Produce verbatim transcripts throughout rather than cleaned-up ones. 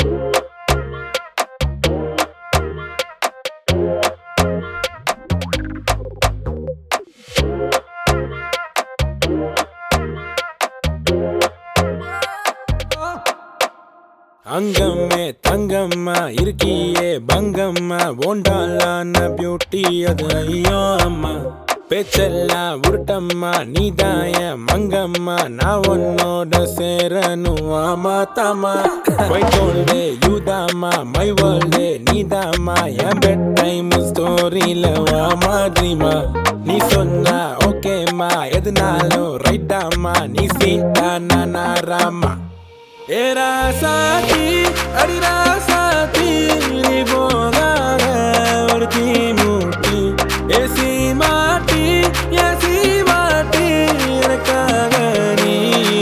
அங்கம்மே தங்கம்மா இருக்கியே பங்கம்மா ஓண்டாலான பியூட்டி அது ஐயோ அம்மா பேச்செல்லாம் உருட்டம்மா நீதாய மங்கம்மா நான் உன்னோட சேரணும் ஆமா தாமா வைகோல்டே யூதாமா மை வேர்ல்டே நீதாமா என் பெட் டைம் ஸ்டோரியில வாமா ட்ரீமா நீ சொன்னா ஓகேம்மா எதுனாலும் ரைட்டாமா நீ சீட்டா நான் ராமா ஏரா சாத்தி அடிரா சாத்தி நீ போகாத ஒரு தீ மூட்டி ஏசி மாட்டி ஏசி மாட்டி எனக்காக நீ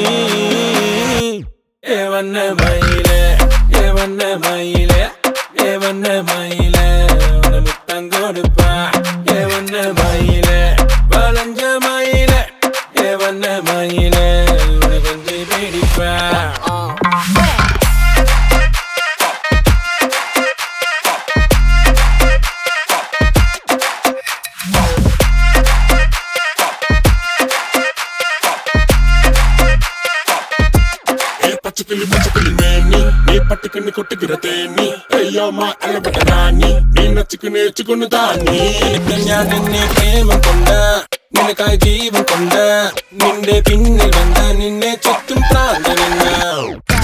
ஏ வண்ண மயிலே ஏ வண்ண மயிலே ஏ வண்ண மயிலே உன முத்தம் கொடுப்பா ஏ வண்ண மயிலே வளைஞ்ச மயிலே ஏ வண்ண மயிலே உன கொஞ்சம் பிடிப்பா பச்சைக்கிளி பச்சைக்கிளி மேனி நீ பட்டுக்குன்னு கொட்டுக்கிற தேனி ஐயோமா அலபட்ட ராணி நீ நச்சுக்குன்னு வச்சுக்கொண்டு தானி നിനക്ക് ഞാൻ നിന്നെ പ്രേമം കൊണ്ട് നിനക്കായി ജീവൻ കൊണ്ട് നിന്റെ പിന്നിൽ വന്ന നിന്നെ ചുറ്റും പ്രാന്തനെന്ന്